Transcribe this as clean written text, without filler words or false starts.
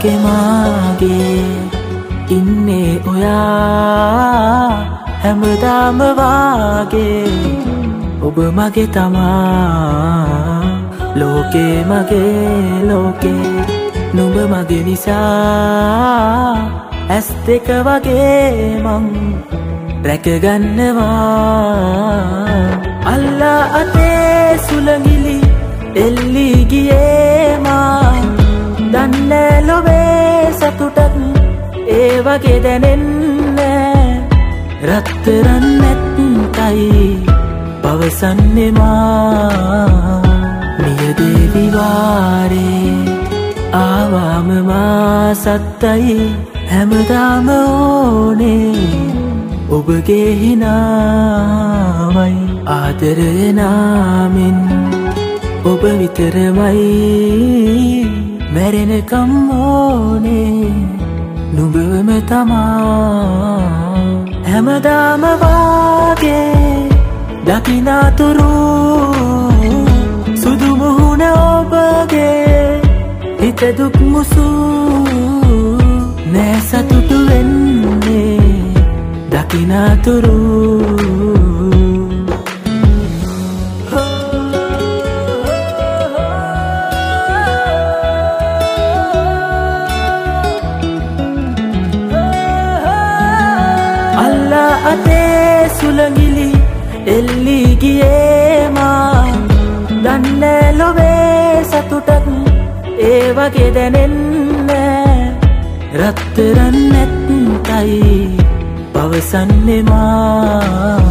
ලෝකෙ මාගේ ඉන්නේ ඔයා හැමදාම වාගේ ඔබ මගේ තමා ලෝකේ මගේ ලෝකේ නුඹ මගේ නිසා ඇස් දෙක වගේ මං රැකගන්නවා අල්ලා අතේ සුළඟිලි එල්ලි ගියේ මා දන්නේ ලොවේ සතුටක් ඒ වගේ දැනෙන්නේ රත්තරන් නැත්තයි පවසන්නේ මා මියදේවි වාරේ ආවම මා සත්තයි හැමදාම ඕනේ ඔබගේ හිනාවයි ආදරය නාමෙන් ඔබ විතරමයි මැරෙනකම් ඕනේ නුඹම තමා හැමදාම වාගේ දකින්නතුරු සුදු මුහුණ ඔබගේ හිත දුක් මුසු නෑ සතුටු වෙන්නේ දකින්නතුරු අල්ලා අතේ සුළඟිලි එල්ලි ගියේ මා දන්නේ ලොවේ සතුටක් ඒ වගේ දැනෙන්නේ රත්තරන් නැත්තයි පවසන්නේ මා